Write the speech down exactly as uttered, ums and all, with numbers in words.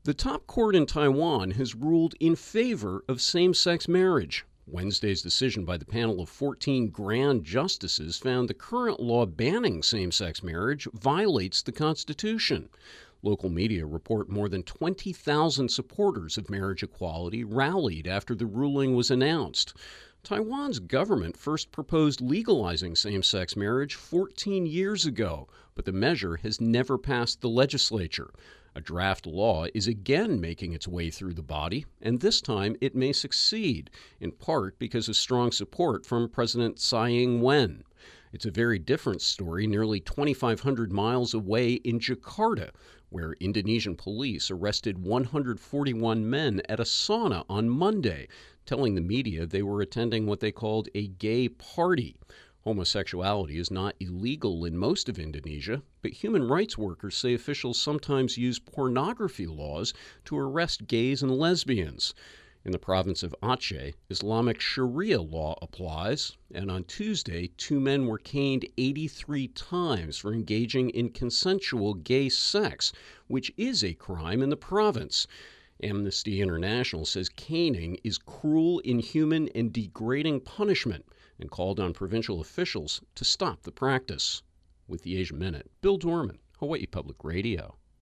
The top court in Taiwan has ruled in favor of same-sex marriage. Wednesday's decision by the panel of fourteen grand justices found the current law banning same-sex marriage violates the Constitution. Local media report more than twenty thousand supporters of marriage equality rallied after the ruling was announced. Taiwan's government first proposed legalizing same-sex marriage fourteen years ago, but the measure has never passed the legislature. A draft law is again making its way through the body, and this time it may succeed, in part because of strong support from President Tsai Ing-wen. It's a very different story nearly twenty-five hundred miles away in Jakarta, where Indonesian police arrested one hundred forty-one men at a sauna on Monday, telling the media they were attending what they called a gay party. Homosexuality is not illegal in most of Indonesia, but human rights workers say officials sometimes use pornography laws to arrest gays and lesbians. In the province of Aceh, Islamic Sharia law applies, and on Tuesday, two men were caned eighty-three times for engaging in consensual gay sex, which is a crime in the province. Amnesty International says caning is cruel, inhuman, and degrading punishment, and called on provincial officials to stop the practice. With the Asia Minute, Bill Dorman, Hawaii Public Radio.